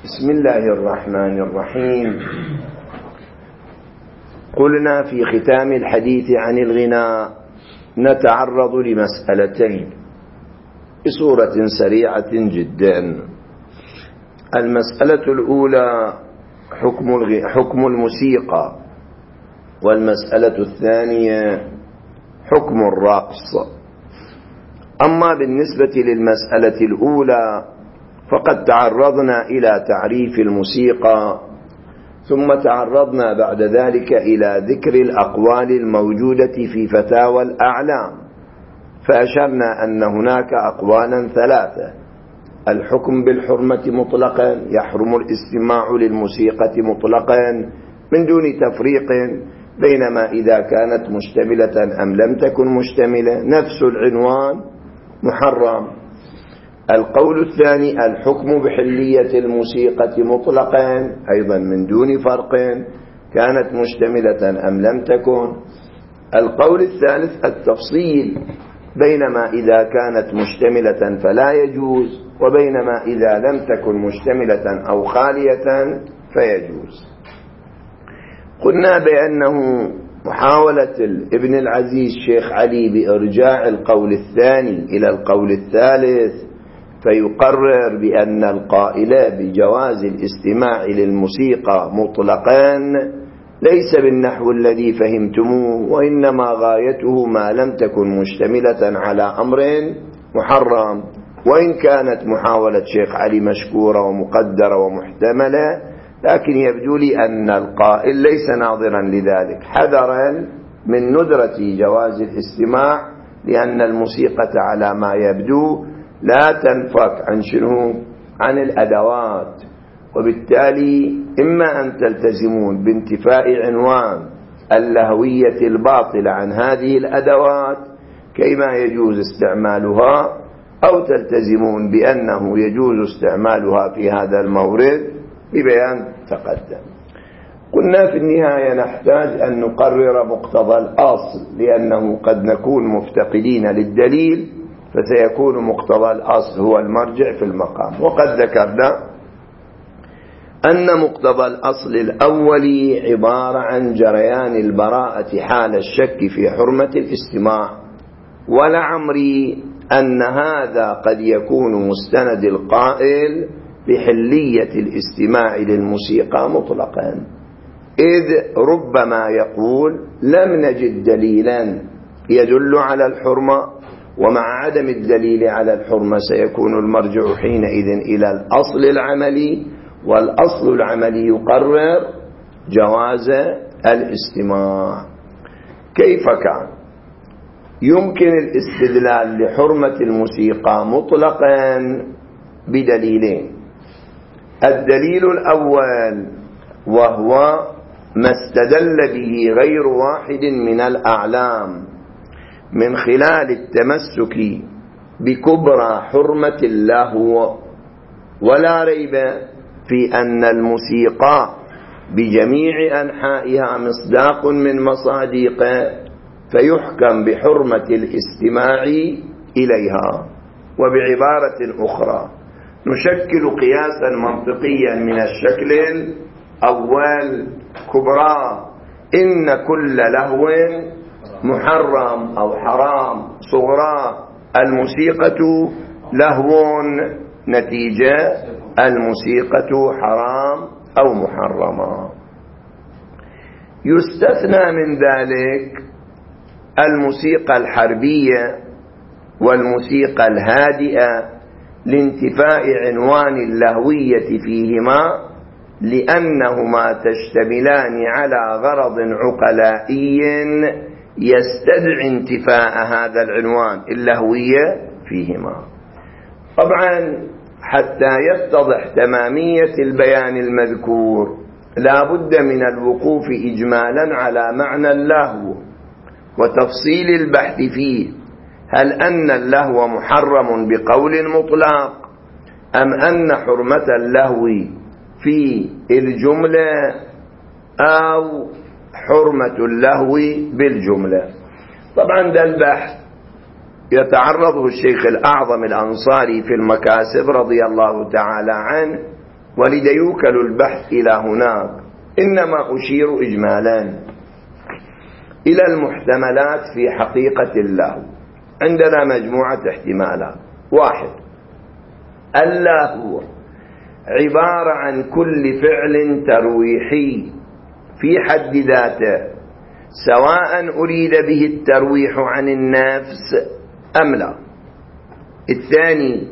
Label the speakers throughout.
Speaker 1: بسم الله الرحمن الرحيم. قلنا في ختام الحديث عن الغناء نتعرض لمسألتين بصورة سريعة جدا. المسألة الأولى حكم الموسيقى، والمسألة الثانية حكم الرقص. أما بالنسبة للمسألة الأولى فقد تعرضنا إلى تعريف الموسيقى، ثم تعرضنا بعد ذلك إلى ذكر الأقوال الموجودة في فتاوى الأعلام، فأشرنا أن هناك أقوالا ثلاثة: الحكم بالحرمة مطلقا، يحرم الاستماع للموسيقى مطلقا من دون تفريق بينما إذا كانت مشتملة أم لم تكن مشتملة، نفس العنوان محرم. القول الثاني الحكم بحلية الموسيقى مطلقا أيضا من دون فرق كانت مشتملة أم لم تكن. القول الثالث التفصيل بينما إذا كانت مشتملة فلا يجوز، وبينما إذا لم تكن مشتملة أو خالية فيجوز. قلنا بأنه محاولة ابن العزيز شيخ علي بإرجاع القول الثاني إلى القول الثالث فيقرر بأن القائل بجواز الاستماع للموسيقى مطلقا ليس بالنحو الذي فهمتموه، وإنما غايته ما لم تكن مشتملة على أمر محرم. وإن كانت محاولة شيخ علي مشكورة ومقدرة ومحتملة، لكن يبدو لي أن القائل ليس ناظرا لذلك، حذرا من ندرة جواز الاستماع، لأن الموسيقى على ما يبدو لا تنفك عن الأدوات، وبالتالي إما أن تلتزمون بانتفاء عنوان اللهوية الباطلة عن هذه الأدوات كيما يجوز استعمالها، أو تلتزمون بأنه يجوز استعمالها في هذا المورد ببيان تقدم. قلنا في النهاية نحتاج أن نقرر مقتضى الأصل، لأنه قد نكون مفتقدين للدليل، فسيكون مقتضى الأصل هو المرجع في المقام. وقد ذكرنا أن مقتضى الأصل الأول عبارة عن جريان البراءة حال الشك في حرمة الاستماع، ولعمري أن هذا قد يكون مستند القائل بحلية الاستماع للموسيقى مطلقا، إذ ربما يقول لم نجد دليلا يدل على الحرمة، ومع عدم الدليل على الحرمة سيكون المرجع حينئذ إلى الأصل العملي، والأصل العملي يقرر جواز الاستماع. كيف كان؟ يمكن الاستدلال لحرمة الموسيقى مطلقا بدليلين. الدليل الأول وهو ما استدل به غير واحد من الأعلام من خلال التمسك بكبرى حرمة اللهو، ولا ريب في أن الموسيقى بجميع أنحائها مصداق من مصادق، فيحكم بحرمة الاستماع إليها. وبعبارة أخرى نشكل قياسا منطقيا من الشكل الأول كبرى: إن كل لهو محرم أو حرام، صغرى الموسيقى لهو، نتيجة الموسيقى حرام أو محرمة. يستثنى من ذلك الموسيقى الحربية والموسيقى الهادئة لانتفاء عنوان اللهوية فيهما، لأنهما تشتملان على غرض عقلائي يستدعي انتفاء هذا العنوان اللهوية فيهما. طبعا حتى يتضح تمامية البيان المذكور لا بد من الوقوف إجمالا على معنى اللهو وتفصيل البحث فيه: هل أن اللهو محرم بقول مطلق، أم أن حرمة اللهو في الجملة، أو حرمة اللهو بالجملة؟ طبعا ده البحث يتعرضه الشيخ الأعظم الأنصاري في المكاسب رضي الله تعالى عنه ولذا يوكل البحث إلى هناك، إنما أشير إجمالا إلى المحتملات في حقيقة اللهو. عندنا مجموعة احتمالات. 1، اللهو عبارة عن كل فعل ترويحي في حد ذاته، سواء أريد به الترويح عن النفس أم لا. 2،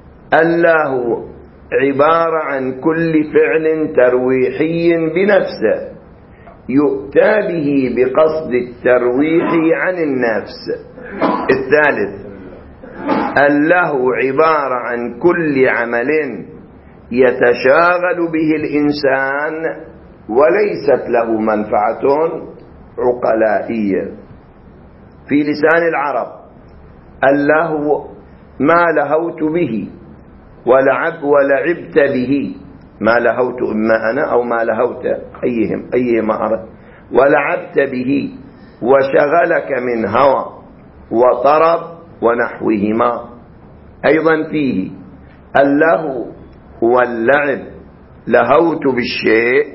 Speaker 1: اللهو عبارة عن كل فعل ترويحي بنفسه يؤتى به بقصد الترويح عن النفس. 3، اللهو عبارة عن كل عمل يتشاغل به الإنسان وليست له منفعة عقلائية. في لسان العرب اللهو ما لهوت به ولعبت به، ما لهوت إما أنا أو ما لهوت، أيهما أردت، ولعبت به وشغلك من هوى وطرب ونحوهما. أيضا فيه اللهو هو اللعب، لهوت بالشيء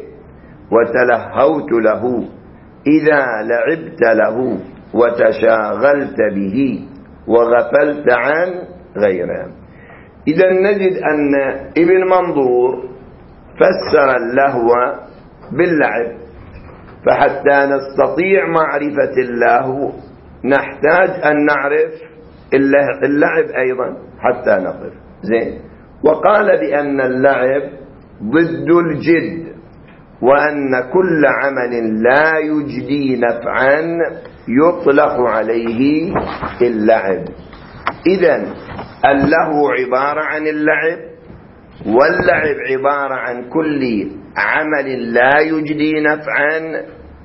Speaker 1: وتلهوت له، إذا لعبت له وتشاغلت به وغفلت عن غيره. إذا نجد أن ابن منظور فسر اللهو باللعب، فحتى نستطيع معرفة اللهو نحتاج أن نعرف اللعب أيضا حتى نقف زين. وقال بأن اللعب ضد الجد، وأن كل عمل لا يجدي نفعا يطلق عليه اللعب. إذن اللهو عبارة عن اللعب، واللعب عبارة عن كل عمل لا يجدي نفعا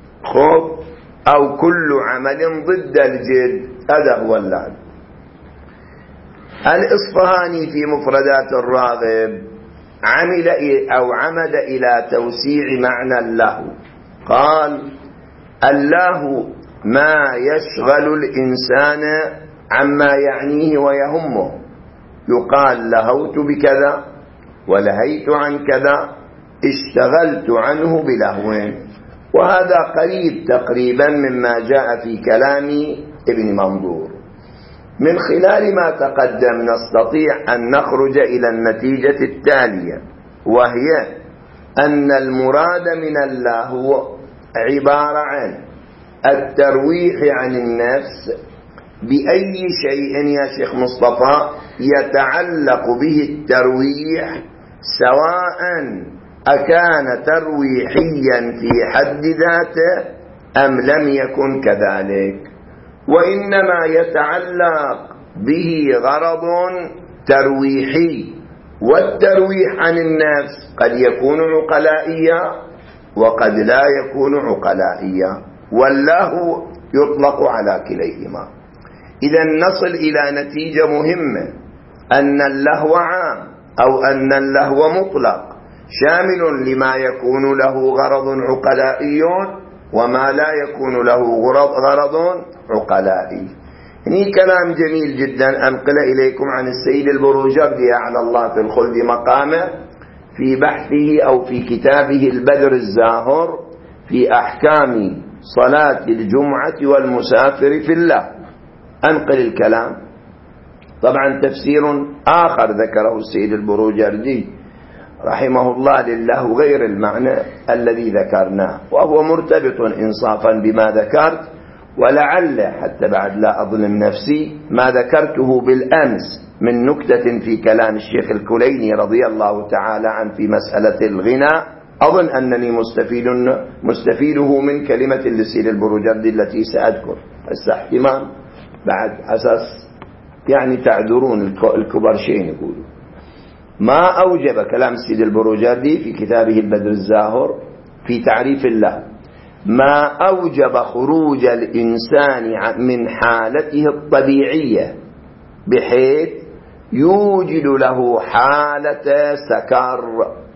Speaker 1: أو كل عمل ضد الجد، هذا هو اللعب. الإصفهاني في مفردات الراغب عمد إلى توسيع معنى اللهو، قال اللهو ما يشغل الإنسان عما يعنيه ويهمه، يقال لهوت بكذا ولهيت عن كذا، اشتغلت عنه بلهو. وهذا قريب تقريبا مما جاء في كلام ابن منظور. من خلال ما تقدم نستطيع أن نخرج إلى النتيجة التالية، وهي أن المراد من اللهو عبارة عن الترويح عن النفس بأي شيء يا شيخ مصطفى يتعلق به الترويح، سواء أكان ترويحيا في حد ذاته أم لم يكن كذلك، وإنما يتعلق به غرض ترويحي. والترويح عن النفس قد يكون عقلائيا وقد لا يكون عقلائيا، واللهو يطلق على كليهما. إذا نصل إلى نتيجة مهمة، أن اللهو عام أو أن اللهو مطلق، شامل لما يكون له غرض عقلائي وما لا يكون له غرض عقلائي. هني كلام جميل جدا أنقل إليكم عن السيد البروجردي على الله في الخلد مقامه، في بحثه أو في كتابه البدر الزاهر في أحكام صلاة الجمعة والمسافر في الله. أنقل الكلام. طبعا تفسير آخر ذكره السيد البروجردي رحمه الله لله غير المعنى الذي ذكرناه، وهو مرتبط إنصافا بما ذكرت، ولعل حتى بعد لا أظلم نفسي ما ذكرته بالأمس من نكتة في كلام الشيخ الكليني رضي الله تعالى عنه في مسألة الغنى، أظن أنني مستفيده من كلمة للسيد البروجردي التي سأذكر. احتمال بعد أساس يعني تعذرون الكبرشين يقولوا. ما أوجب كلام السيد البروجردي في كتابه البدر الزاهر في تعريف الله، ما أوجب خروج الإنسان من حالته الطبيعية بحيث يوجد له حالة سكر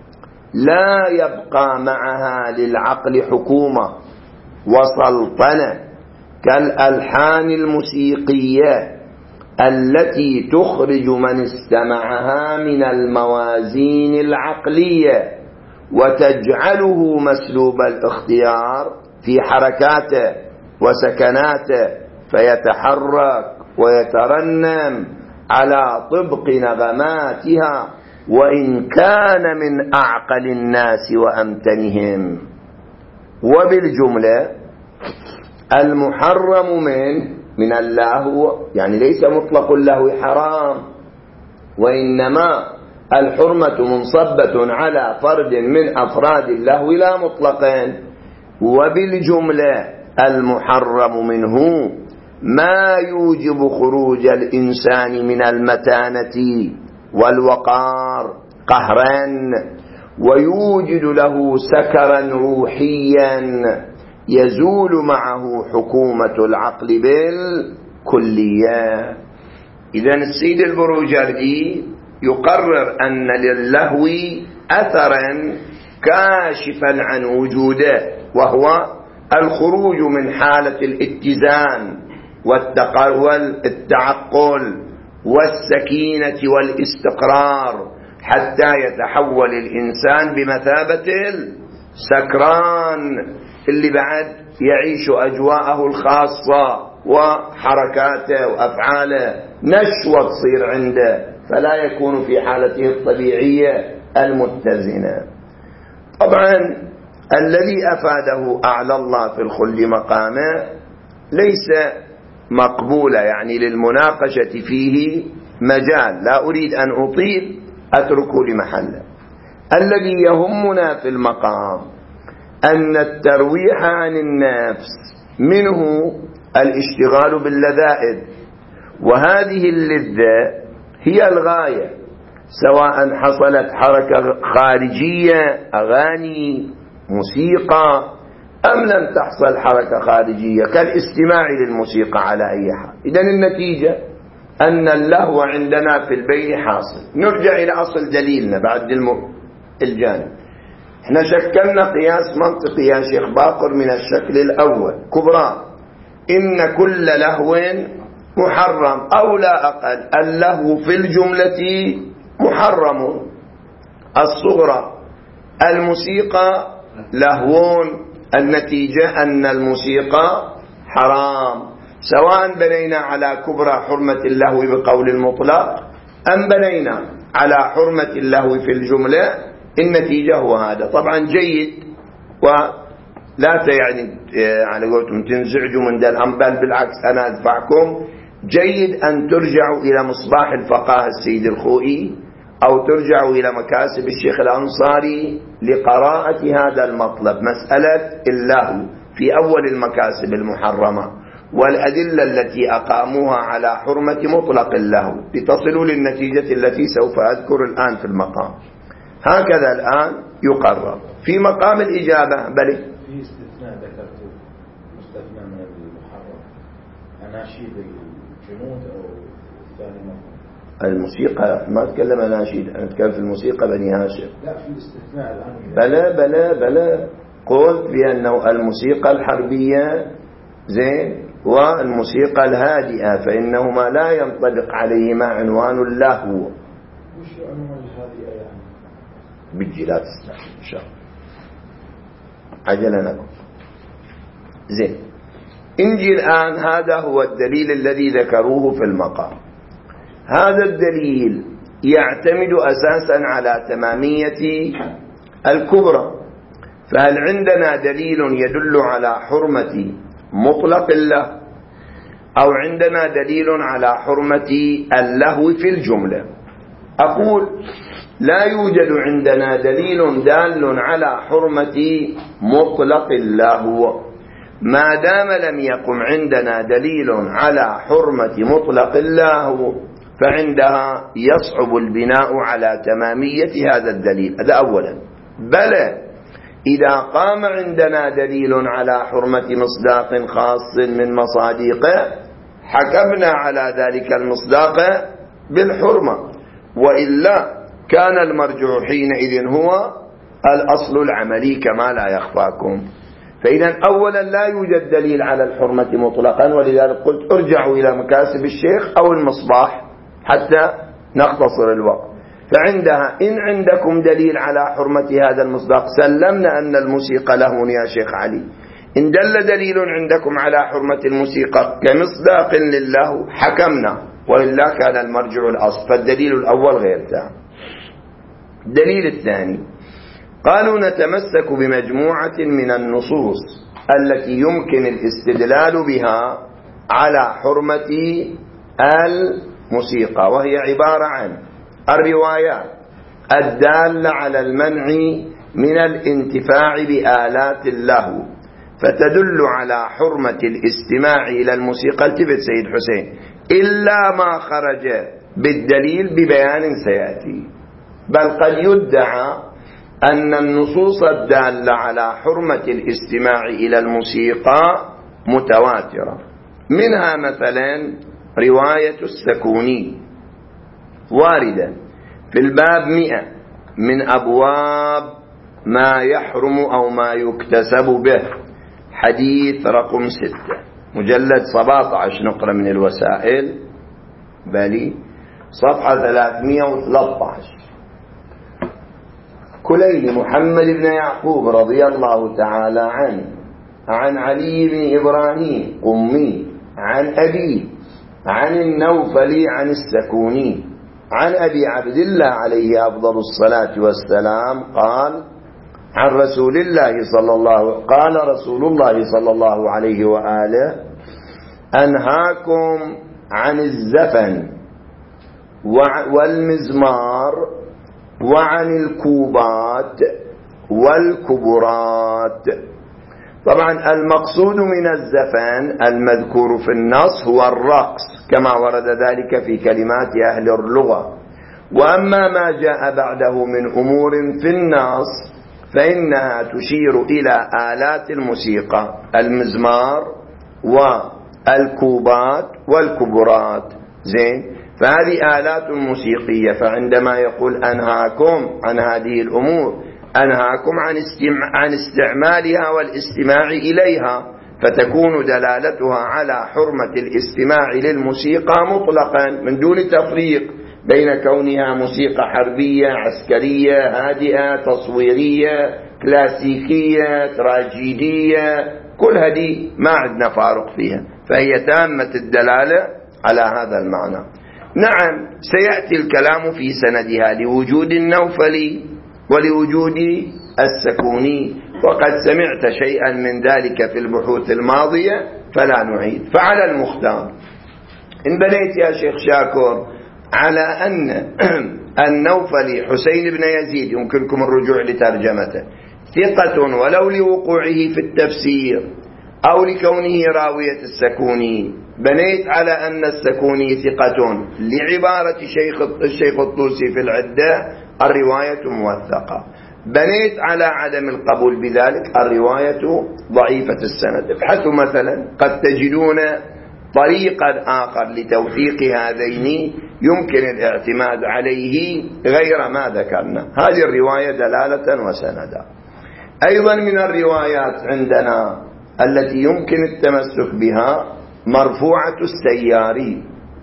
Speaker 1: لا يبقى معها للعقل حكومة وسلطنة كالألحان الموسيقية التي تخرج من استمعها من الموازين العقلية وتجعله مسلوب الاختيار في حركاته وسكناته، فيتحرك ويترنم على طبق نغماتها وإن كان من أعقل الناس وأمتنهم. وبالجملة المحرم من اللهو يعني ليس مطلق اللهو حرام، وإنما الحرمة منصبة على فرد من أفراد اللهو لا مطلقا. وبالجملة المحرم منه ما يوجب خروج الإنسان من المتانة والوقار قهرا، ويوجد له سكرا روحيا يزول معه حكومة العقل بالكلية. إذن السيد البروجردي يقرر أن للهو أثرا كاشفا عن وجوده، وهو الخروج من حالة الاتزان والتعقل والسكينة والاستقرار حتى يتحول الإنسان بمثابة السكران اللي بعد يعيش أجواءه الخاصة وحركاته وأفعاله نشوة تصير عنده، فلا يكون في حالته الطبيعية المتزنة. طبعا الذي أفاده أعلى الله في الخلد مقامه ليس مقبولة، يعني للمناقشة فيه مجال، لا أريد أن أطيل أتركه لمحله. الذي يهمنا في المقام أن الترويح عن النفس منه الاشتغال باللذائذ، وهذه اللذة هي الغاية، سواء حصلت حركة خارجية أغاني موسيقى أم لم تحصل حركة خارجية كالاستماع للموسيقى على أي حال. إذن النتيجة أن اللهو عندنا في البين حاصل. نرجع إلى أصل دليلنا بعد الجانب. احنا شكلنا قياس منطقي يا شيخ باقر من الشكل الأول كبرى: إن كل لهو محرم أو لا أقل. اللهو في الجملة محرم الصغرى، الموسيقى لهو، النتيجة أن الموسيقى حرام، سواء بنينا على كبرى حرمة اللهو بقول المطلق أم بنينا على حرمة اللهو في الجملة، النتيجة هو هذا. طبعا جيد، ولا يعني على قولتم تنزعجوا من ذا الأمر، بل بالعكس أنا أدفعكم. جيد أن ترجعوا إلى مصباح الفقاه السيد الخوئي أو ترجعوا إلى مكاسب الشيخ الأنصاري لقراءة هذا المطلب، مسألة اللهو في أول المكاسب المحرمة والأدلة التي أقاموها على حرمة مطلق اللهو، لتصلوا للنتيجة التي سوف أذكر الآن في المقام. هكذا الآن يقرر في مقام الإجابة. بل
Speaker 2: في استثناء ذكرته، مستثنى من المحرم، أناشيد الجنود أو ثاني مقام
Speaker 1: الموسيقى. ما أتكلم أناشيد، أنا أتكلم في الموسيقى بني هاشم.
Speaker 2: لا، في استثناء الآن.
Speaker 1: بلا قلت بأنه الموسيقى الحربية زين والموسيقى الهادئة فإنهما لا ينطبق عليهما عنوان اللهو.
Speaker 2: وش عنوان الهادئة يعني؟
Speaker 1: بتجي لا تستعجل إن شاء الله، عجلا لكم. زين، انجي الآن. هذا هو الدليل الذي ذكروه في المقام. هذا الدليل يعتمد أساسا على تمامية الكبرى. فهل عندنا دليل يدل على حرمة مطلق اللهو، أو عندنا دليل على حرمة اللهو في الجملة؟ أقول لا يوجد عندنا دليل دال على حرمة مطلق اللهو. ما دام لم يقم عندنا دليل على حرمة مطلق اللهو فعندها يصعب البناء على تمامية هذا الدليل. هذا أولا. بل إذا قام عندنا دليل على حرمة مصداق خاص من مصادقه حكمنا على ذلك المصداق بالحرمة، وإلا كان المرجع حينئذ هو الأصل العملي كما لا يخفاكم. فإذا أولا لا يوجد دليل على الحرمة مطلقا، ولذلك قلت ارجعوا إلى مكاسب الشيخ أو المصباح حتى نختصر الوقت. فعندها إن عندكم دليل على حرمة هذا المصداق سلمنا أن الموسيقى له يا شيخ علي. إن دل دليل عندكم على حرمة الموسيقى كمصداق لله حكمنا، وإلا كان المرجع الأصل. فالدليل الأول غير تام. الدليل الثاني قالوا نتمسك بمجموعة من النصوص التي يمكن الاستدلال بها على حرمة الموسيقى، وهي عبارة عن الروايات الدالة على المنع من الانتفاع بآلات اللهو فتدل على حرمة الاستماع إلى الموسيقى. التفت سيد حسين، إلا ما خرج بالدليل ببيان سيأتي. بل قد يدعى أن النصوص الدالة على حرمة الاستماع إلى الموسيقى متواترة، منها مثلا رواية السكوني واردة في الباب 100 من أبواب ما يحرم أو ما يكتسب به، حديث رقم 6 مجلد 17 نقرأ من الوسائل بالي صفحة 313. كليل محمد بن يعقوب رضي الله تعالى عنه عن علي بن إبراهيم قمي عن أبيه عن النوفلي عن السكوني عن أبي عبد الله عليه أفضل الصلاة والسلام قال عن رسول الله قال رسول الله صلى الله عليه وآله أنهاكم عن الزفن والمزمار وعن الكوبات والكبرات. طبعا المقصود من الزفن المذكور في النص هو الرقص كما ورد ذلك في كلمات أهل اللغة، وأما ما جاء بعده من أمور في النص فإنها تشير إلى آلات الموسيقى المزمار والكوبات والكبرات. زين، فهذه آلات موسيقية. فعندما يقول أنهاكم عن هذه الأمور أنهاكم عن استعمالها والاستماع إليها، فتكون دلالتها على حرمة الاستماع للموسيقى مطلقا من دون تفريق بين كونها موسيقى حربية عسكرية هادئة تصويرية كلاسيكية تراجيدية، كل هذه ما عندنا فارق فيها، فهي تامة الدلالة على هذا المعنى. نعم، سيأتي الكلام في سندها لوجود النوفلي ولوجود السكوني، وقد سمعت شيئا من ذلك في البحوث الماضية فلا نعيد. فعلى المختار إن بنيت يا شيخ شاكر على أن النوفلي حسين بن يزيد يمكنكم الرجوع لترجمته ثقة ولو لوقوعه في التفسير أو لكونه راوية السكوني، بنيت على أن السكوني ثقة لعبارة الشيخ الطوسي في العدة الرواية موثقة. بنيت على عدم القبول بذلك الرواية ضعيفة السند. ابحثوا مثلا قد تجدون طريقا آخر لتوثيق هذين يمكن الاعتماد عليه غير ما ذكرنا. هذه الرواية دلالة وسندا. أيضا من الروايات عندنا التي يمكن التمسك بها مرفوعة السياري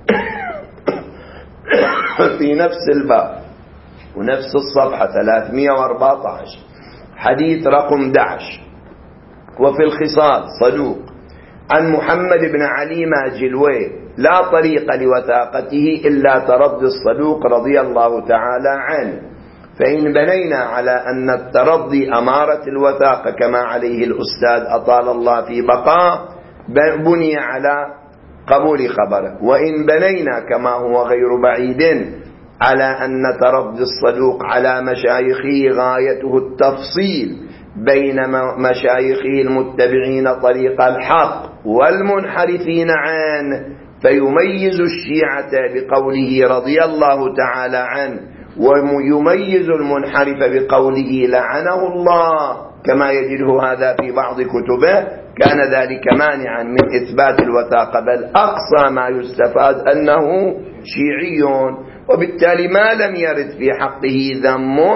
Speaker 1: في نفس الباب ونفس الصفحة 314 حديث رقم 11. وفي الخصال صدوق عن محمد بن علي ماجلوي لا طريق لوثاقته إلا ترضي الصدوق رضي الله تعالى عنه. فإن بنينا على أن الترضي أمارة الوثاقة كما عليه الأستاذ أطال الله في بقاء بني على قبول خبره، وإن بنينا كما هو غير بعيد على أن ترضي الصدوق على مشايخه غايته التفصيل بين مشايخه المتبعين طريق الحق والمنحرفين عنه، فيميز الشيعة بقوله رضي الله تعالى عنه ويميز المنحرف بقوله لعنه الله كما يجده هذا في بعض كتبه، كان ذلك مانعا من إثبات الوثاقة، بل أقصى ما يستفاد أنه شيعي، وبالتالي ما لم يرد في حقه ذم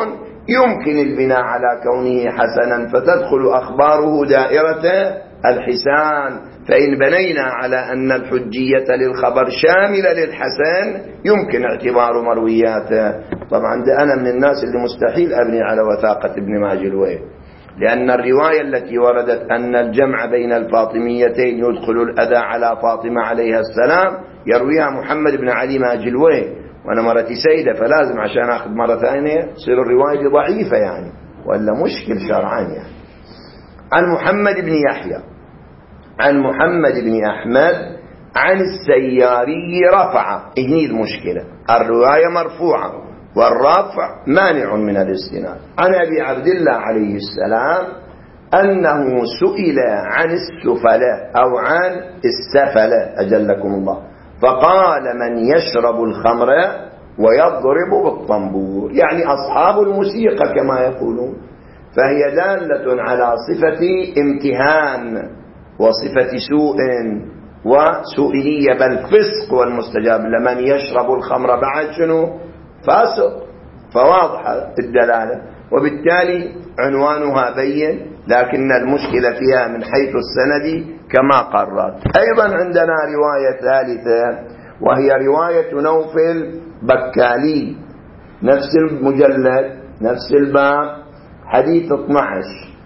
Speaker 1: يمكن البناء على كونه حسنا، فتدخل أخباره دائرة الحسان. فإن بنينا على أن الحجية للخبر شاملة للحسن يمكن اعتبار مروياته. طبعا أنا من الناس اللي مستحيل أبني على وثاقة ابن ماجلويه، لأن الرواية التي وردت أن الجمع بين الفاطميتين يدخل الأذى على فاطمة عليها السلام يرويها محمد بن علي ماجلويه، وأنا مرتي سيدة، فلازم عشان أخذ مرة ثانية تصير الرواية دي ضعيفة يعني، ولا مشكل شرعا يعني. عن محمد بن يحيى عن محمد بن أحمد عن السياري رفع، هني المشكلة، الرواية مرفوعة والرفع مانع من الاستناد. عن أبي عبد الله عليه السلام أنه سئل عن السفلاء أو عن السفلاء أجلكم الله، فقال من يشرب الخمر ويضرب بالطنبور، يعني أصحاب الموسيقى كما يقولون، فهي دالة على صفة امتهان وصفة سوء وسؤلية، بل فسق والمستجاب. لمن يشرب الخمر بعد شنو؟ فاسق، فواضحة الدلالة، وبالتالي عنوانها بين، لكن المشكلة فيها من حيث السند كما قررت. أيضا عندنا رواية ثالثة وهي رواية نوفل بكالي، نفس المجلد نفس الباب، حديث 12،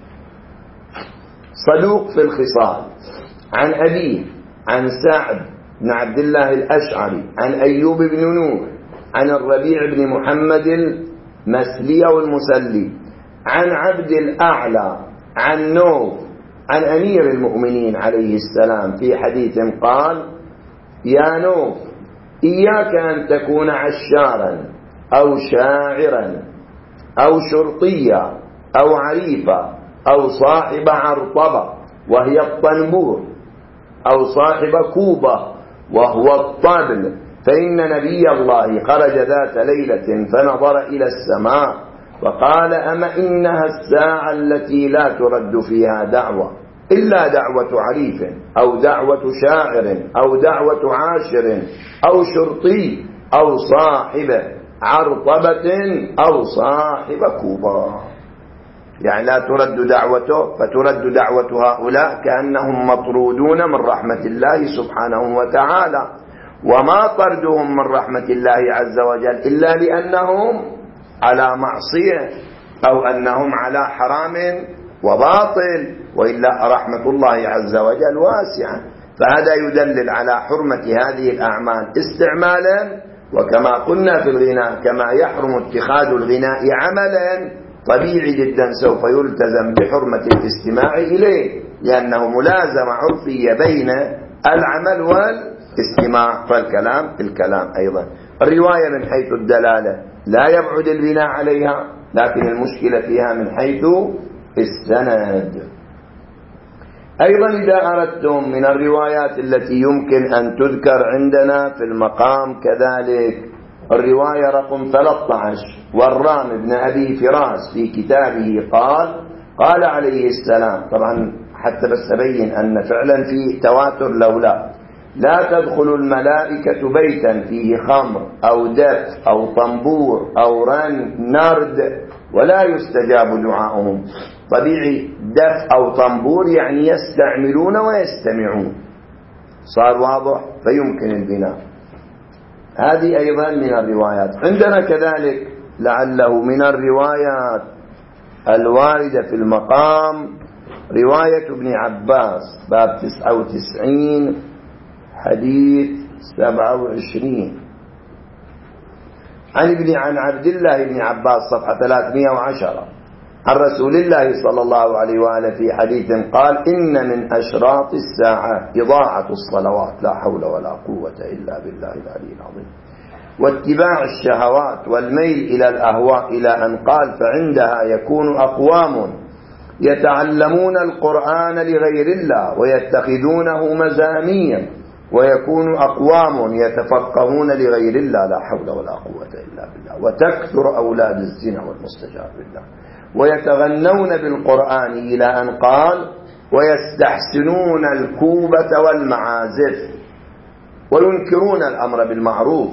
Speaker 1: صدوق في الخصال، عن أبيه عن سعد بن عبد الله الأشعري عن أيوب بن نوح عن الربيع بن محمد المسلي أو المسلي عن عبد الأعلى عن نوف عن أمير المؤمنين عليه السلام في حديث قال: يا نوف، إياك أن تكون عشارا أو شاعرا أو شرطيا أو عريفا أو صاحب عرطبة وهي الطنبور أو صاحب كوبة وهو الطبل، فإن نبي الله خرج ذات ليلة فنظر إلى السماء وقال: أما إنها الساعة التي لا ترد فيها دعوة إلا دعوة عريف أو دعوة شاعر أو دعوة عاشر أو شرطي أو صاحب عرطبة أو صاحب كوبة. يعني لا ترد دعوته، فترد دعوة هؤلاء كأنهم مطرودون من رحمة الله سبحانه وتعالى، وما طردهم من رحمة الله عز وجل إلا لأنهم على معصية أو أنهم على حرام وباطل، وإلا رحمة الله عز وجل واسعة. فهذا يدلل على حرمة هذه الأعمال استعمالا، وكما قلنا في الغناء كما يحرم اتخاذ الغناء عملا طبيعي جدا سوف يلتزم بحرمة الاستماع إليه، لأنه ملازمة عرفية بين العمل والاستماع، فالكلام الكلام أيضا. الرواية من حيث الدلالة لا يبعد البناء عليها، لكن المشكلة فيها من حيث السند. أيضا إذا أردتم من الروايات التي يمكن أن تذكر عندنا في المقام كذلك الرواية رقم 13، والرام بن أبي فراس في كتابه قال عليه السلام، طبعا حتى بس أبين أن فعلا في تواتر لولا: لا تدخل الملائكة بيتا فيه خمر أو دف أو طنبور أو نرد ولا يستجاب دعاؤهم. طبيعي دف أو طنبور يعني يستعملون ويستمعون، صار واضح، فيمكن البناء. هذه أيضا من الروايات. عندنا كذلك لعله من الروايات الواردة في المقام رواية ابن عباس باب 99 حديث 27 عن عبد الله بن عباس صفحة 310 عن رسول الله صلى الله عليه وآله في حديث قال: إن من أشراط الساعة إضاعة الصلوات، لا حول ولا قوة إلا بالله العلي العظيم، واتباع الشهوات والميل إلى الأهواء، إلى أن قال: فعندها يكون أقوام يتعلمون القرآن لغير الله ويتخذونه مزاميا، ويكون أقوام يتفقهون لغير الله، لا حول ولا قوة إلا بالله، وتكثر أولاد الزنا والمستجاب بالله، ويتغنون بالقرآن إلى أن قال: ويستحسنون الكوبة والمعازف، وينكرون الأمر بالمعروف،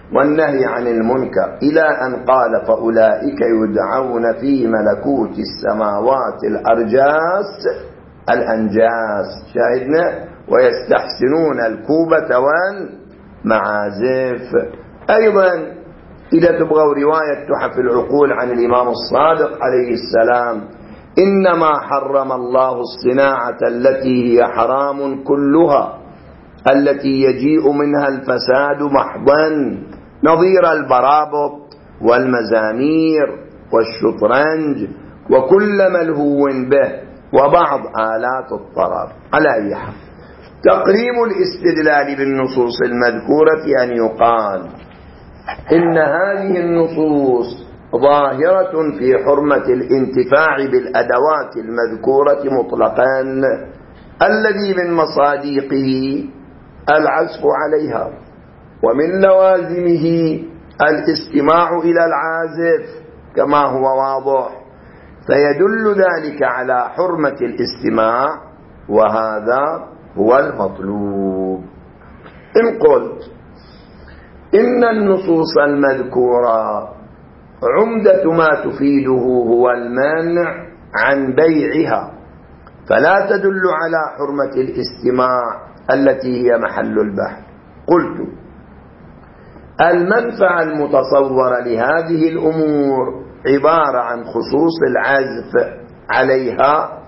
Speaker 1: والنهي عن المنكر، إلى أن قال فأولئك يدعون في ملكوت السماوات الأرجاس الأنجاس، شاهدنا، ويستحسنون الكوبة والمعازف. أيضا إذا تبغوا رواية تحف العقول عن الإمام الصادق عليه السلام: إنما حرم الله الصناعة التي هي حرام كلها، التي يجيء منها الفساد محضا، نظير البرابط والمزامير والشطرنج وكل ملهو به وبعض آلات الطرب. على أي حال، تقريب الاستدلال بالنصوص المذكورة أن يقال إن هذه النصوص ظاهرة في حرمة الانتفاع بالأدوات المذكورة مطلقا، الذي من مصادقه العزف عليها، ومن لوازمه الاستماع إلى العازف كما هو واضح، فيدل ذلك على حرمة الاستماع، وهذا هو المطلوب. إن قلت إن النصوص المذكورة عمدة ما تفيده هو المانع عن بيعها، فلا تدل على حرمة الاستماع التي هي محل البحث، قلت المنفعة المتصورة لهذه الأمور عبارة عن خصوص العزف عليها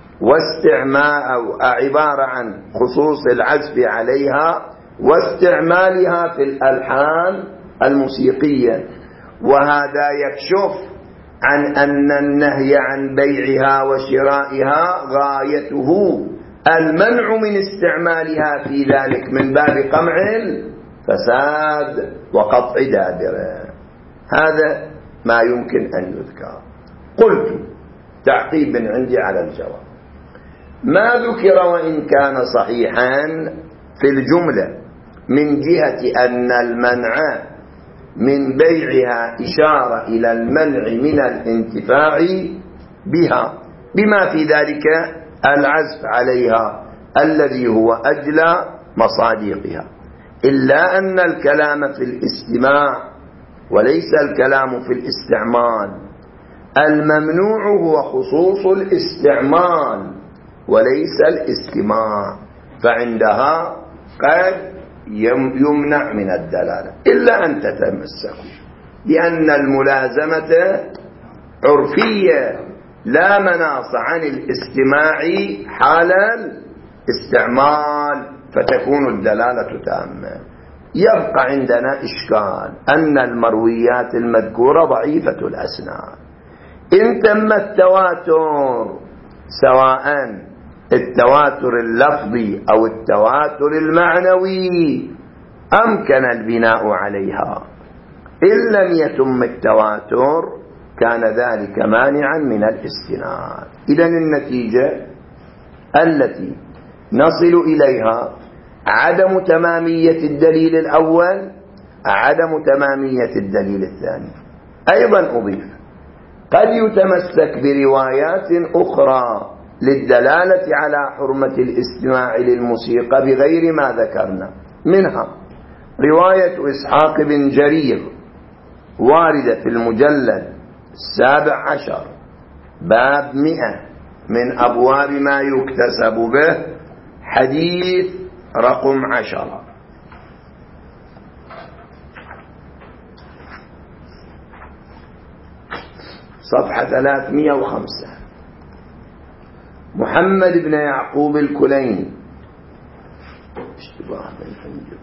Speaker 1: واستعمالها في الألحان الموسيقية، وهذا يكشف عن أن النهي عن بيعها وشرائها غايته المنع من استعمالها في ذلك من باب قمع الفساد وقطع دابره. هذا ما يمكن أن يذكر. قلت تعقيب عندي على الجواب: ما ذكر وإن كان صحيحا في الجملة من جهة أن المنع من بيعها إشارة إلى المنع من الانتفاع بها بما في ذلك العزف عليها الذي هو أجلى مصادقها، إلا أن الكلام في الاستماع وليس الكلام في الاستعمال. الممنوع هو خصوص الاستعمال وليس الاستماع، فعندها قد يمنع من الدلالة، إلا أن تتمسكوا بأن الملازمة عرفية لا مناص عن الاستماع حال الاستعمال، فتكون الدلالة تامة. يبقى عندنا إشكال أن المرويات المذكورة ضعيفة الأسناد. إن تم التواتر، سواء التواتر اللفظي أو التواتر المعنوي، أمكن البناء عليها. إن لم يتم التواتر كان ذلك مانعا من الاستناد. إذن النتيجة التي نصل إليها عدم تمامية الدليل الأول، عدم تمامية الدليل الثاني. أيضا أضيف قد يتمسك بروايات أخرى للدلالة على حرمة الاستماع للموسيقى بغير ما ذكرنا، منها رواية إسحاق بن جرير واردة في المجلد 17 باب 100 من أبواب ما يكتسب به، حديث رقم 10. صفحة 305. محمد بن يعقوب الكليني، اشتباه بين فنجل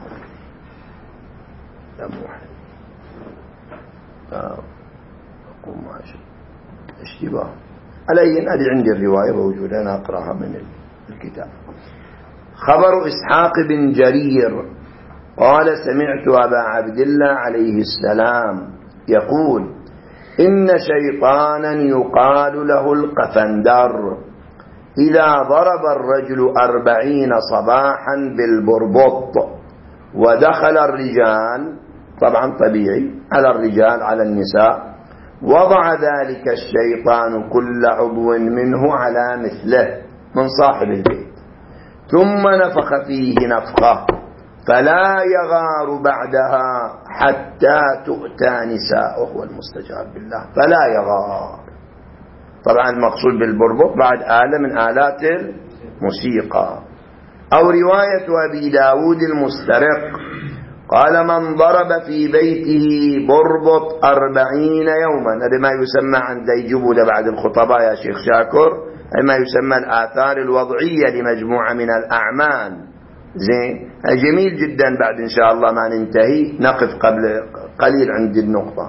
Speaker 1: اشتباه علي. هذه عندي الرواية موجودة، أنا أقرأها من الكتاب. خبر إسحاق بن جرير قال: سمعت أبا عبد الله عليه السلام يقول: إن شيطانا يقال له القفندر إذا ضرب الرجل 40 صباحا بالبربط ودخل الرجال، طبعا طبيعي على الرجال على النساء، وضع ذلك الشيطان كل عضو منه على مثله من صاحب البيت، ثم نفخ فيه نفخة، فلا يغار بعدها حتى تؤتى نساؤه والمستجاب بالله. فلا يغار، طبعا المقصود بالبربط بعد آلة من آلات الموسيقى. أو رواية أبي داود المسترق قال من ضرب في بيته بربط 40 يوما، هذا ما يسمى عند يجيبوا بعد الخطباء يا شيخ شاكر، ما يسمى الآثار الوضعية لمجموعة من الأعمال. زين، جميل جدا. بعد إن شاء الله ما ننتهي نقف قبل قليل عند النقطة.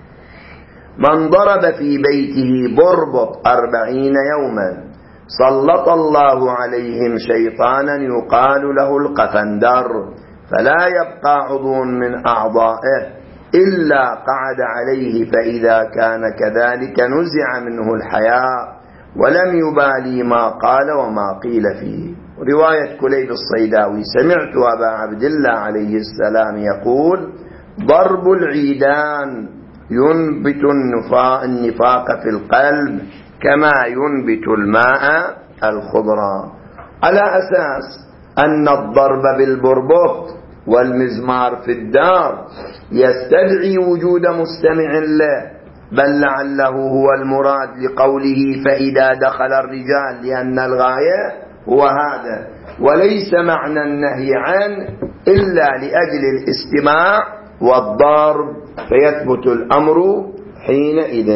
Speaker 1: من ضرب في بيته بربط 40 يوما سلط الله عليهم شيطانا يقال له القفندر، فلا يبقى عضو من أعضائه إلا قعد عليه، فإذا كان كذلك نزع منه الحياء ولم يبالي ما قال وما قيل فيه. رواية كليب الصيداوي سمعت أبا عبد الله عليه السلام يقول ضرب العيدان ينبت النفاق في القلب كما ينبت الماء الخضرة، على أساس أن الضرب بالبربط والمزمار في الدار يستدعي وجود مستمع له، بل لعله هو المراد لقوله فإذا دخل الرجال، لأن الغاية هو هذا، وليس معنى النهي عنه إلا لأجل الاستماع والضرب، فيثبت الأمر حينئذ.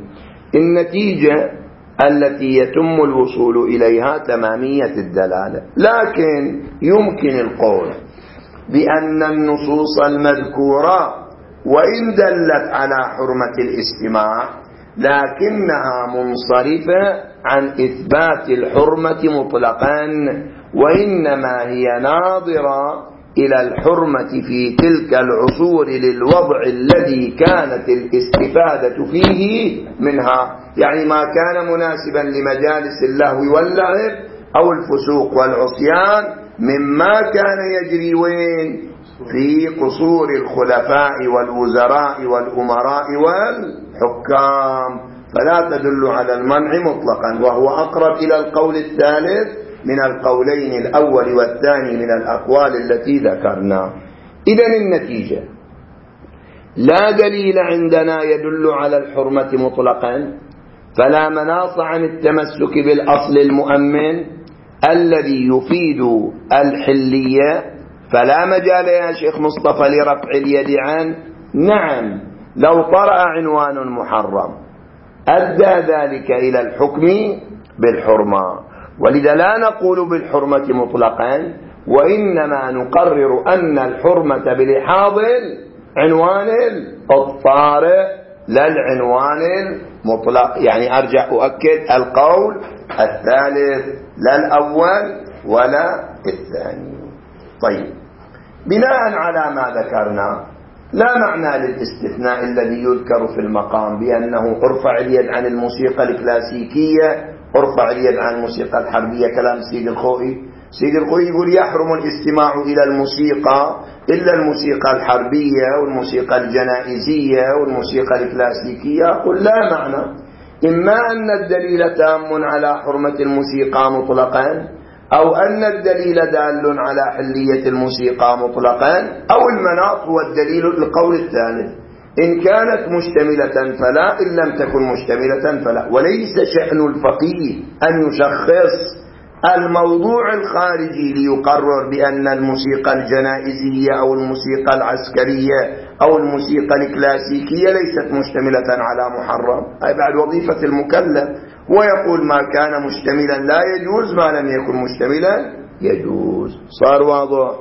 Speaker 1: النتيجة التي يتم الوصول إليها تمامية الدلالة، لكن يمكن القول بأن النصوص المذكورة وإن دلت على حرمة الاستماع لكنها منصرفة عن إثبات الحرمة مطلقا، وإنما هي ناظرة إلى الحرمة في تلك العصور للوضع الذي كانت الاستفادة فيه منها، يعني ما كان مناسبا لمجالس اللهو واللعب أو الفسوق والعصيان مما كان يجري وين في قصور الخلفاء والوزراء والأمراء والحكام، فلا تدل على المنع مطلقا، وهو أقرب إلى القول الثالث من القولين الأول والثاني من الأقوال التي ذكرنا. إذن النتيجة لا دليل عندنا يدل على الحرمة مطلقا، فلا مناص عن التمسك بالأصل المؤمن الذي يفيد الحلية، فلا مجال يا شيخ مصطفى لرفع اليد عنه. نعم، لو طرأ عنوان محرم أدى ذلك إلى الحكم بالحرمة، ولذا لا نقول بالحرمة مطلقا، وإنما نقرر أن الحرمة بلحاظ عنوان الطارئ لا العنوان المطلق. يعني أرجع أؤكد القول الثالث لا الأول ولا الثاني. طيب، بناء على ما ذكرنا لا معنى للاستثناء الذي يذكر في المقام بأنه ارفع اليد عن الموسيقى الكلاسيكية، ارفع اليد عن الموسيقى الحربية، كلام سيد الخوئي. سيد الخوئي يقول يحرم الاستماع إلى الموسيقى إلا الموسيقى الحربية والموسيقى الجنائزية والموسيقى الكلاسيكية. قل لا معنى، إما أن الدليل تام على حرمة الموسيقى مطلقا، أو أن الدليل دال على حلية الموسيقى مطلقا، أو المناط هو الدليل القول الثالث. إن كانت مشتملة فلا، إن لم تكن مشتملة فلا. وليس شأن الفقيه أن يشخص الموضوع الخارجي ليقرر بأن الموسيقى الجنائزية أو الموسيقى العسكرية أو الموسيقى الكلاسيكية ليست مشتملة على محرم. أي بعد وظيفة المكلف هو يقول ما كان مشتملا لا يجوز، ما لم يكن مشتملا يجوز. صار واضح؟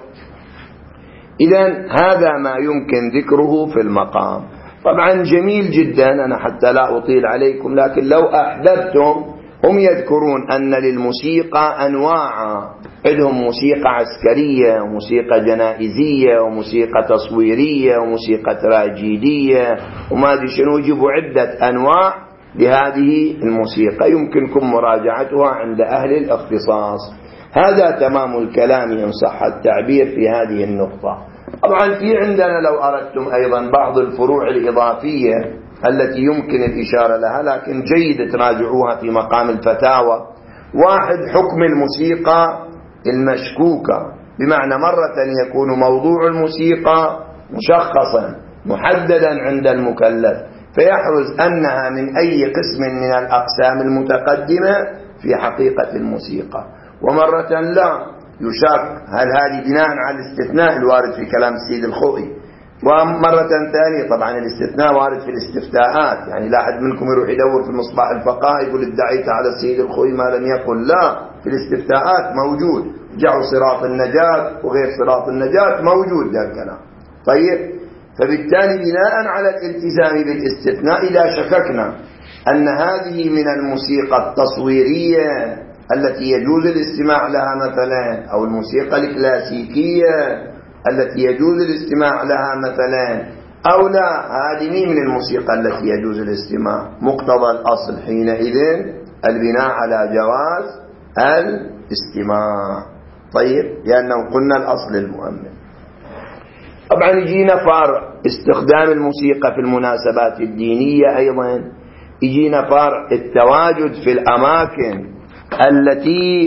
Speaker 1: إذن هذا ما يمكن ذكره في المقام. طبعا جميل جدا، أنا حتى لا أطيل عليكم، لكن لو أحببتم هم يذكرون أن للموسيقى أنواعا، عندهم موسيقى عسكرية وموسيقى جنائزية وموسيقى تصويرية وموسيقى تراجيدية وما أدري شنو، يجيبوا عدة أنواع لهذه الموسيقى يمكنكم مراجعتها عند أهل الاختصاص. هذا تمام الكلام إن صح التعبير في هذه النقطة. طبعا في عندنا لو أردتم أيضا بعض الفروع الإضافية التي يمكن الإشارة لها، لكن جيد تراجعوها في مقام الفتاوى. واحد، حكم الموسيقى المشكوكة بمعنى مرة يكون موضوع الموسيقى مشخصا محددا عند المكلف فيحرز أنها من أي قسم من الأقسام المتقدمة في حقيقة الموسيقى، ومرة لا يشك هل هذه بناء على الاستثناء الوارد في كلام السيد الخوئي، ومرة ثانية طبعا الاستثناء وارد في الاستفتاءات، يعني لا أحد منكم يروح يدور في مصباح الفقهاء يقول ادعيت على السيد الخوئي ما لم يقل، لا، في الاستفتاءات موجود، جعوا صراط النجاة وغير صراط النجاة موجود ذا الكلام. طيب، فبالتالي بناء على الالتزام بالاستثناء إذا شككنا أن هذه من الموسيقى التصويرية التي يجوز الاستماع لها مثلا، أو الموسيقى الكلاسيكية التي يجوز الاستماع لها مثلا، أو لا هذه من الموسيقى التي يجوز الاستماع، مقتضى الأصل حينئذ البناء على جواز الاستماع. طيب، لأنه قلنا الأصل المؤمن. طبعا يجينا فرع استخدام الموسيقى في المناسبات الدينية، أيضا يجينا فرع التواجد في الأماكن التي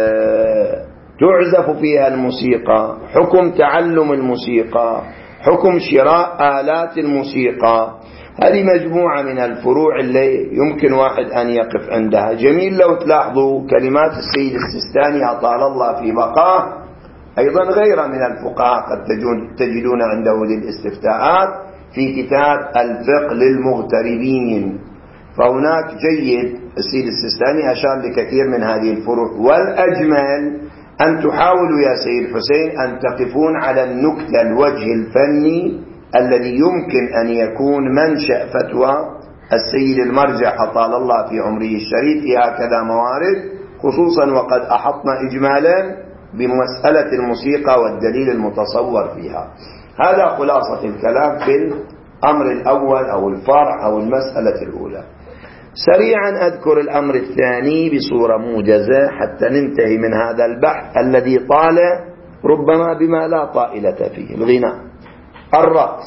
Speaker 1: تعزف فيها الموسيقى، حكم تعلم الموسيقى، حكم شراء آلات الموسيقى. هذه مجموعة من الفروع اللي يمكن واحد أن يقف عندها. جميل لو تلاحظوا كلمات السيد السيستاني أطال الله في بقاه، أيضا غير من الفقهاء قد تجدون عنده للاستفتاءات في كتاب الفقه للمغتربين، فهناك جيد السيد السيستاني أشار لكثير من هذه الفروع. والأجمل أن تحاولوا يا سيد حسين أن تقفون على النكتة الوجه الفني الذي يمكن أن يكون منشأ فتوى السيد المرجع أطال الله في عمره الشريف في هكذا موارد، خصوصا وقد أحطنا إجمالا بمسألة الموسيقى والدليل المتصور فيها. هذا خلاصة الكلام في الأمر الأول أو الفرع أو المسألة الأولى. سريعا أذكر الأمر الثاني بصورة موجزة حتى ننتهي من هذا البحث الذي طال ربما بما لا طائلة فيه. الغناء، الرقص،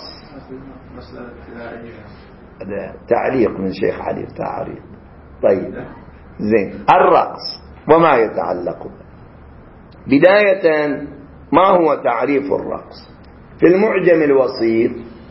Speaker 1: تعليق من شيخ علي تعريض. طيب زين، الرقص وما يتعلق به. بداية، ما هو تعريف الرقص؟ في المعجم الوسيط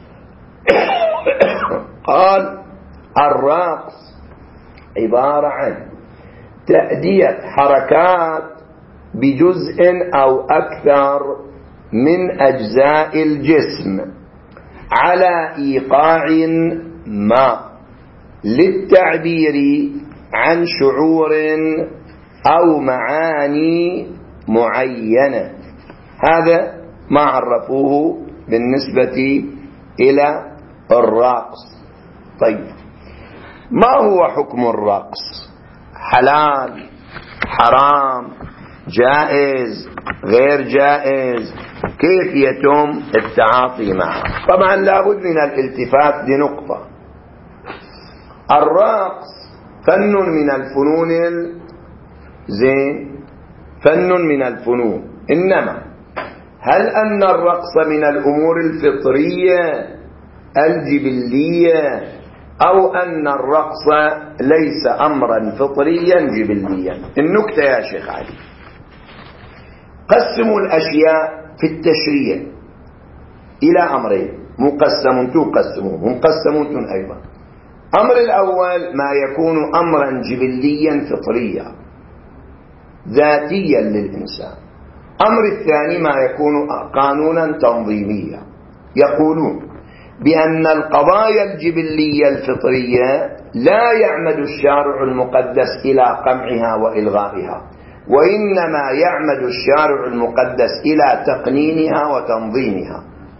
Speaker 1: قال الرقص عبارة عن تأدية حركات بجزء أو أكثر من أجزاء الجسم على إيقاع ما للتعبير عن شعور أو معاني معينة. هذا ما عرفوه بالنسبة إلى الرقص. طيب، ما هو حكم الرقص؟ حلال، حرام، جائز، غير جائز؟ كيف يتم التعاطي معه؟ طبعا لابد من الالتفات لنقطة. الرقص فن من الفنون فن من الفنون، إنما هل أن الرقص من الأمور الفطرية الجبلية، أو أن الرقص ليس أمرا فطريا جبليا؟ النكتة يا شيخ علي، قسموا الأشياء في التشريع إلى أمرين مقسمون أيضا. أمر الأول ما يكون أمرا جبليا فطريا ذاتيا للإنسان. أمر الثاني ما يكون قانونا تنظيميا. يقولون بأن القضايا الجبلية الفطرية لا يعمد الشارع المقدس إلى قمعها وإلغائها، وإنما يعمد الشارع المقدس إلى تقنينها وتنظيمها،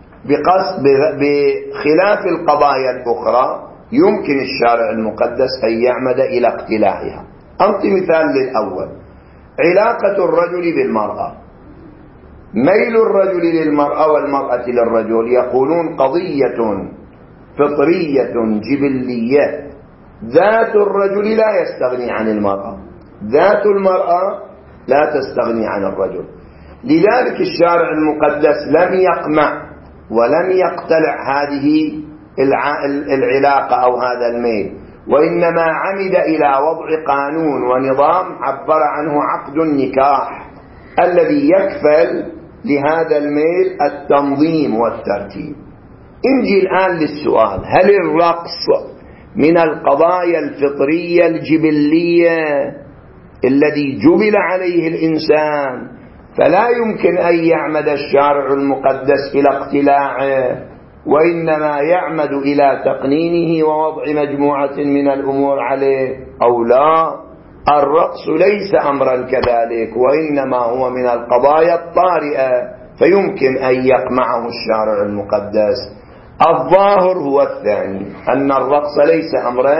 Speaker 1: بخلاف القضايا الأخرى يمكن الشارع المقدس أن يعمد إلى اقتلاعها. أعطي مثال للأول، علاقة الرجل بالمرأة، ميل الرجل للمرأة والمرأة للرجل. يقولون قضية فطرية جبلية، ذات الرجل لا يستغني عن المرأة، ذات المرأة لا تستغني عن الرجل. لذلك الشارع المقدس لم يقمع ولم يقتلع هذه العلاقة أو هذا الميل، وإنما عمد إلى وضع قانون ونظام عبر عنه عقد النكاح الذي يكفل لهذا الميل التنظيم والترتيب. نجي الآن للسؤال: هل الرقص من القضايا الفطرية الجبلية الذي جبل عليه الإنسان فلا يمكن أن يعمد الشارع المقدس إلى اقتلاعه، وإنما يعمد إلى تقنينه ووضع مجموعة من الأمور عليه، أو لا؟ الرقص ليس أمرا كذلك، وإنما هو من القضايا الطارئة فيمكن أن يقمعه الشارع المقدس. الظاهر هو الثاني، أن الرقص ليس أمرا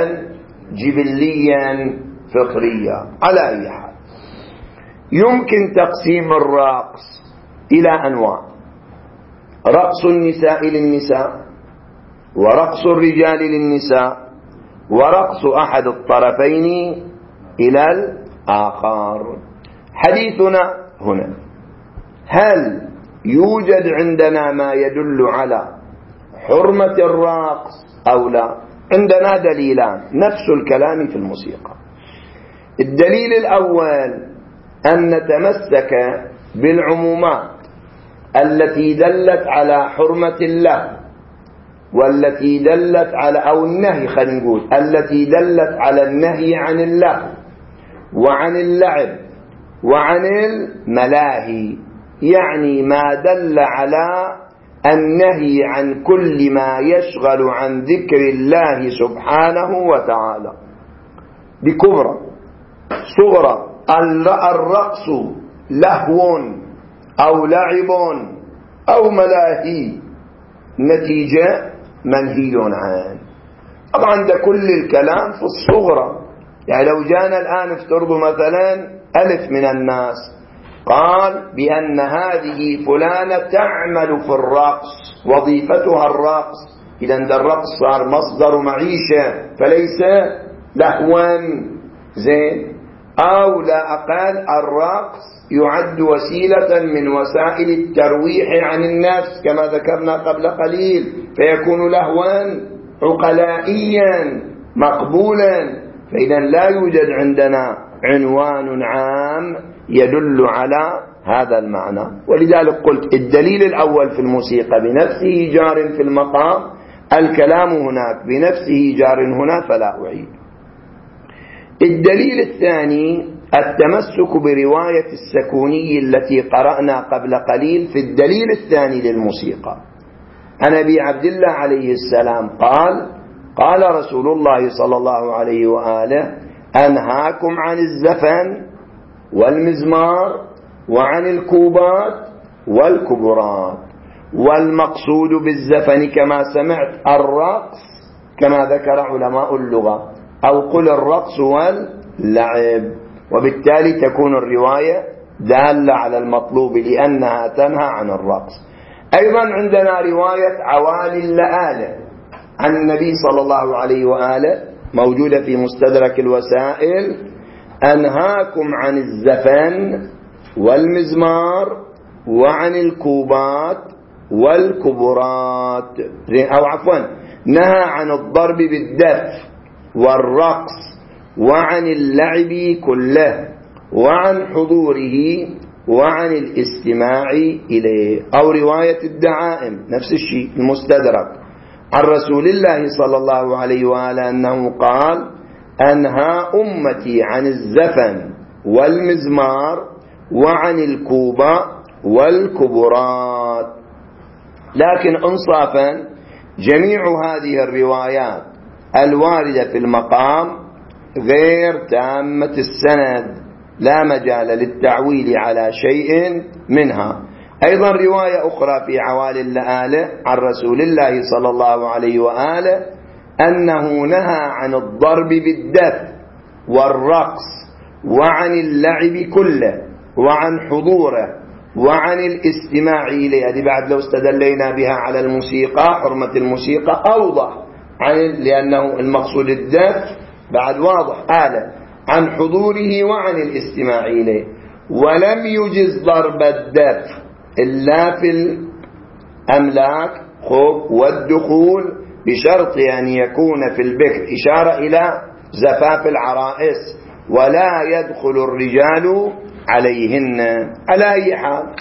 Speaker 1: جبليا فطريا. على أي حال، يمكن تقسيم الرقص إلى أنواع: رقص النساء للنساء، ورقص الرجال للنساء، ورقص أحد الطرفين إلى الآخر. حديثنا هنا: هل يوجد عندنا ما يدل على حرمة الرقص أو لا؟ عندنا دليلان، نفس الكلام في الموسيقى. الدليل الأول أن نتمسك بالعمومات التي دلت على حرمة اللهو، والتي دلت على، أو النهي، خلينا نقول التي دلت على النهي عن اللهو وعن اللعب وعن الملاهي، يعني ما دل على النهي عن كل ما يشغل عن ذكر الله سبحانه وتعالى بكبرى صغرى. الرقص لهو أو لعب أو ملاهي، نتيجة منهي عنه. طبعا ده كل الكلام في الصغرى. يعني لو جانا الآن افترضوا مثلا 1000 من الناس قال بأن هذه فلانة تعمل في الرقص، وظيفتها الرقص، إذا ده الرقص صار مصدر معيشة فليس لهوا، زين. أو لا أقل، الرقص يعد وسيلة من وسائل الترويح عن النفس كما ذكرنا قبل قليل، فيكون لهوا عقلائيا مقبولا. فإذا لا يوجد عندنا عنوان عام يدل على هذا المعنى. ولذلك قلت الدليل الأول في الموسيقى بنفسه جار في المقام، الكلام هناك بنفسه جار هنا، فلا أعيد. الدليل الثاني التمسك برواية السكوني التي قرأنا قبل قليل في الدليل الثاني للموسيقى. عن أبي عبد الله عليه السلام قال رسول الله صلى الله عليه وآله: أنهاكم عن الزفن والمزمار وعن الكوبات والكبرات. والمقصود بالزفن كما سمعت الرقص كما ذكر علماء اللغة، أو قل الرقص واللعب، وبالتالي تكون الرواية دالة على المطلوب لأنها تنهى عن الرقص. أيضا عندنا رواية عوالي اللآلة عن النبي صلى الله عليه وآله موجودة في مستدرك الوسائل: أنهاكم عن الزفن والمزمار وعن الكوبات والكبرات، أو عفوا نهى عن الضرب بالدف والرقص وعن اللعب كله وعن حضوره وعن الاستماع إليه. أو رواية الدعائم نفس الشيء المستدرك عن رسول الله صلى الله عليه وآله أنه قال: أنهى أمتي عن الزفن والمزمار وعن الكوبة والكبرات. لكن انصافا جميع هذه الروايات الواردة في المقام غير تامة السند، لا مجال للتعويل على شيء منها. أيضا رواية أخرى في عوالي اللآلة عن رسول الله صلى الله عليه وآله أنه نهى عن الضرب بالدف والرقص وعن اللعب كله وعن حضوره وعن الاستماع إليه. هذه بعد لو استدلينا بها على الموسيقى، حرمة الموسيقى أوضح، لأنه المقصود الدف بعد واضح، آلة، عن حضوره وعن الاستماع إليه. ولم يجز ضرب الدف إلا في الأملاك والدخول بشرط أن يكون في البكر، إشارة إلى زفاف العرائس، ولا يدخل الرجال عليهن. على أي حال،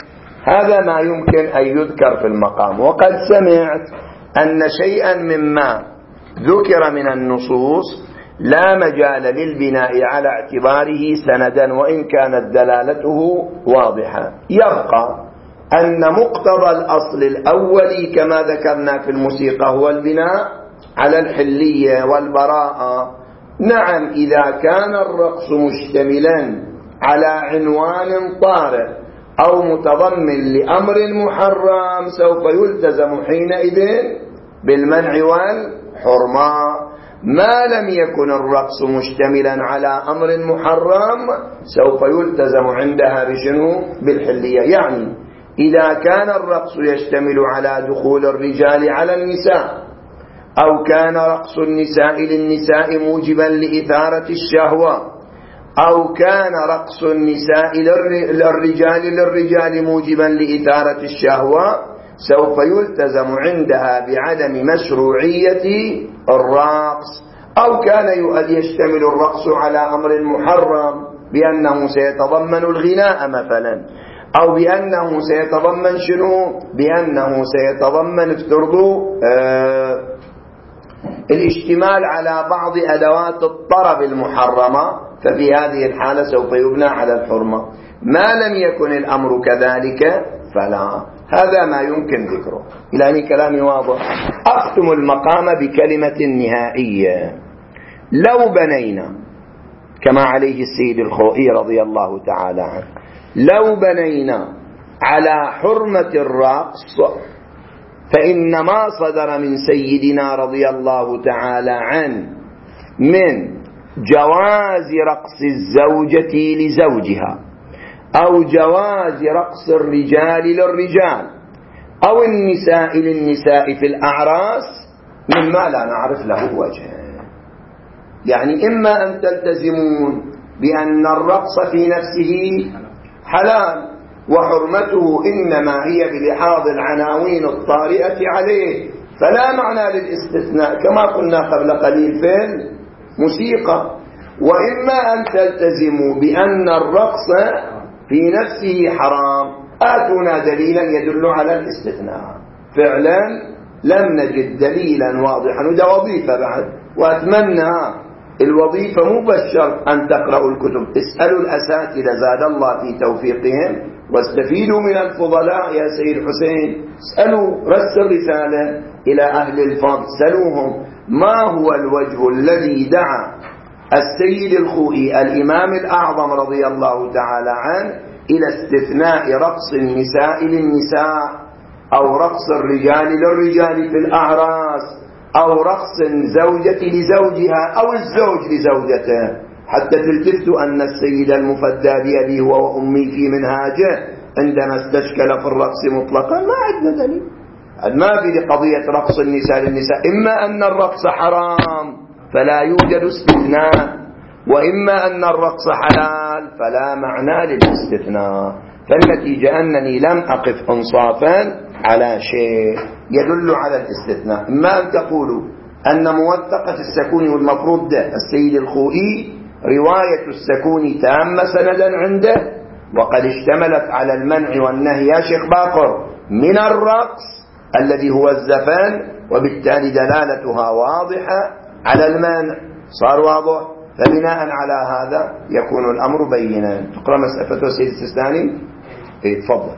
Speaker 1: هذا ما يمكن أن يذكر في المقام. وقد سمعت أن شيئا مما ذكر من النصوص لا مجال للبناء على اعتباره سندا وإن كانت دلالته واضحة. يبقى أن مقتضى الأصل الأولي كما ذكرنا في الموسيقى هو البناء على الحلية والبراءة. نعم، إذا كان الرقص مشتملا على عنوان طارئ أو متضمن لأمر محرم سوف يلتزم حينئذ بالمنع والحرمة. ما لم يكن الرقص مشتملا على أمر محرم سوف يلتزم عندها بشنو؟ بالحلية. يعني إذا كان الرقص يشتمل على دخول الرجال على النساء أو كان رقص النساء للنساء موجبا لإثارة الشهوة أو كان رقص النساء للرجال موجبا لإثارة الشهوة سوف يلتزم عندها بعدم مشروعية الرقص. أو كان يشتمل الرقص على أمر محرم بأنه سيتضمن الغناء مثلا، أو بأنه سيتضمن شنو؟ بأنه سيتضمن افترضوا الاشتمال على بعض أدوات الطرب المحرمة، ففي هذه الحالة سوف يبنى على الحرمة. ما لم يكن الأمر كذلك فلا. هذا ما يمكن ذكره. إلى أن كلامي واضح. أختم المقام بكلمة نهائية. لو بنينا كما عليه السيد الخوئي رضي الله تعالى عنه، لو بنينا على حرمة الرقص فإن ما صدر من سيدنا رضي الله تعالى عنه من جواز رقص الزوجة لزوجها أو جواز رقص الرجال للرجال أو النساء للنساء في الأعراس مما لا نعرف له وجه. يعني إما أن تلتزمون بأن الرقص في نفسه حلال وحرمته إنما هي بلحاظ العناوين الطارئة عليه، فلا معنى للاستثناء كما قلنا قبل قليل في الموسيقى. وإما أن تلتزموا بأن الرقص في نفسه حرام. آتونا دليلا يدل على الاستثناء. فعلا لم نجد دليلا واضحا. وده وظيفة بعد، وأتمنى الوظيفة مو بالشرط أن تقرأوا الكتب، اسألوا الأساتذة زاد الله في توفيقهم واستفيدوا من الفضلاء. يا سيد حسين اسألوا، رسل رسالة إلى أهل الفضل، سألوهم ما هو الوجه الذي دعا السيد الخوئي الإمام الأعظم رضي الله تعالى عنه إلى استثناء رقص النساء للنساء أو رقص الرجال للرجال في الأعراس أو رقص الزوجة لزوجها أو الزوج لزوجته. حتى تلتفتوا أن السيد المفدى بأبي هو وأمي في منهاجه عندما استشكل في الرقص مطلقا ما عندنا دليل. ما في قضية رقص النساء للنساء. إما أن الرقص حرام فلا يوجد استثناء، وإما أن الرقص حلال فلا معنى للاستثناء. فالنتيجة أنني لم أقف إنصافا على شيء يدل على الاستثناء. إما أن تقولوا أن موثقة السكون والمفروض ده السيد الخوئي رواية السكون تامة سندا عنده وقد اشتملت على المنع والنهي يا شيخ باقر من الرقص الذي هو الزفن، وبالتالي دلالتها واضحة على المنع. صار واضح؟ فبناء على هذا يكون الأمر بينا. تقرأ مسألة السيد السيستاني؟ تفضل.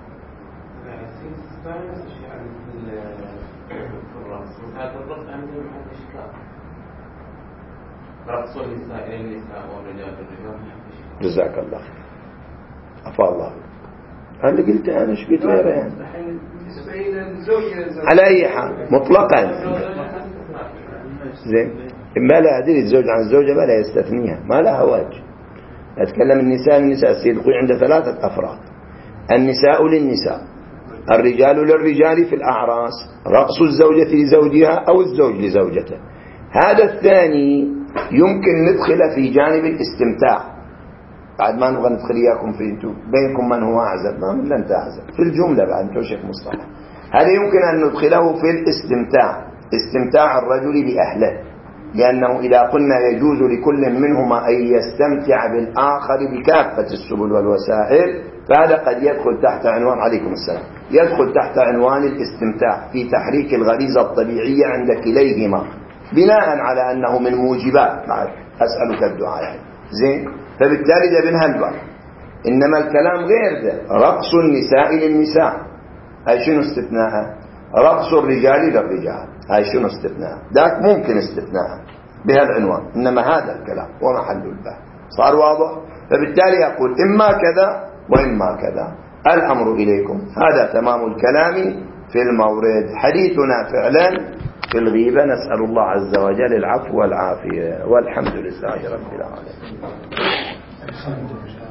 Speaker 3: رقص النساء إلى النساء والرجال للرجال.
Speaker 1: جزاك الله خير. عفا الله. هل قلت أنا ايش قلت غيره يعني؟ على أي حال مطلقا. زين. ما لا أدري الزوج عن الزوجة ما لا يستثنيها، ما لها وجه. أتكلم النساء للنساء. السيد الخوئي عنده 3 أفراد: النساء للنساء، الرجال للرجال في الأعراس، رقص الزوجة لزوجها أو الزوج لزوجته. هذا الثاني يمكن ندخل في جانب الاستمتاع. بعد ما نبغى ندخل إياكم في انتو بينكم من هو أعزب، ما من أنت أعزب في الجملة بعد انتو شيخ مصطفى. هذا يمكن أن ندخله في الاستمتاع، استمتاع الرجل بأهله لأنه إذا قلنا يجوز لكل منهما أن يستمتع بالآخر بكافة السبل والوسائل، فهذا قد يدخل تحت عنوان، عليكم السلام، يدخل تحت عنوان الاستمتاع في تحريك الغريزة الطبيعية عند كليهما، بناء على أنه من موجبات، أسألك الدعاء يعني. زين، فبالتالي ده منها الباب. إنما الكلام غير ده، رقص النساء للنساء، هاي شنو استثناءها؟ رقص الرجال للرجال، هاي شنو استثناء؟ ذاك ممكن استثناء بهالعنوان، إنما هذا الكلام ومحل الباب. صار واضح؟ فبالتالي أقول إما كذا وإما كذا، الأمر إليكم. هذا تمام الكلام في المورد. حديثنا فعلا في الغيبة، نسأل الله عز وجل العفو والعافية، والحمد لله رب العالمين.